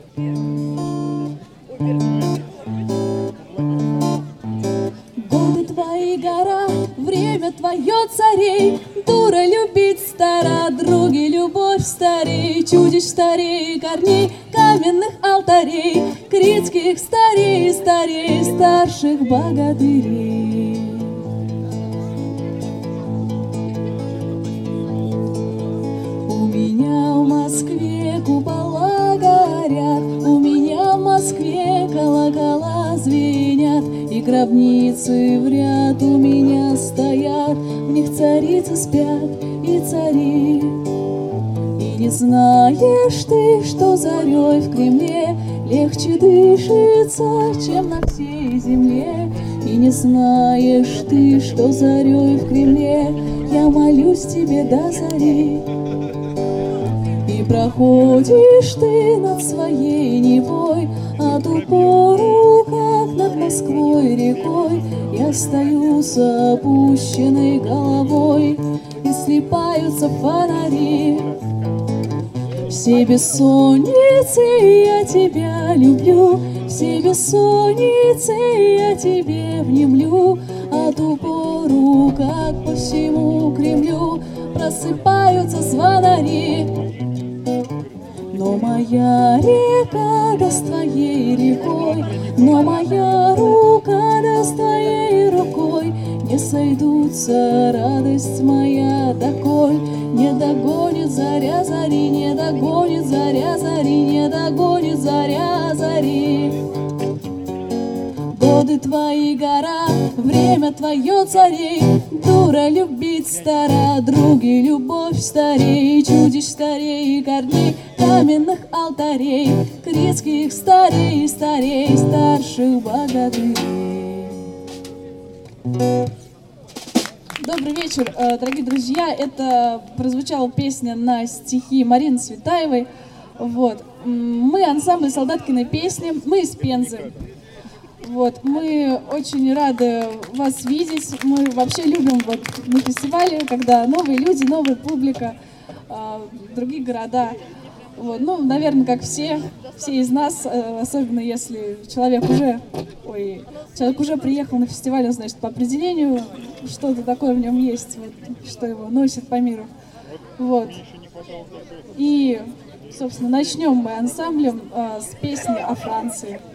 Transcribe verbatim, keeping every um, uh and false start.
Годы твои гора, время твое царей, дура любить стара, други любовь старей, чудищ старей, корней каменных алтарей, критских старей, старей, старших богатырей. У меня в Москве купола горят, у меня в Москве колокола звенят, и гробницы в ряд у меня стоят, в них царицы спят и цари. И не знаешь ты, что зарей в Кремле легче дышится, чем на всей земле. И не знаешь ты, что зарей в Кремле я молюсь тебе до зари. И проходишь ты над своей Невой, а ту пору, как над Москвой рекой, я стою с опущенной головой, и слипаются фонари. Все бессонницы я тебя люблю, все бессонницы я тебе внемлю, а ту пору, как по всему Кремлю просыпаются звонари. Но моя река да с твоей рекой, но моя рука да с твоей рукой не сойдутся, радость моя доколь не догонит заря зари, не догонит заря зари, не догонит заря зари. Годы твои гора, время твое царей, дура любить стара, други любовь старей, чудищ старей, корней каменных алтарей, критских старей, старей, старших богатырей. Добрый вечер, дорогие друзья. Это прозвучала песня на стихи Марины Цветаевой. Вот. Мы ансамбль Солдаткиной песни, мы из Пензы. Вот. Мы очень рады вас видеть. Мы вообще любим вот на фестивале, когда новые люди, новая публика, другие города. Вот. Ну, наверное, как все, все из нас, особенно если человек уже, ой, человек уже приехал на фестиваль, он, значит, по определению что-то такое в нем есть, вот, что его носит по миру. Вот. И, собственно, начнем мы ансамблем э, с песни о Франции.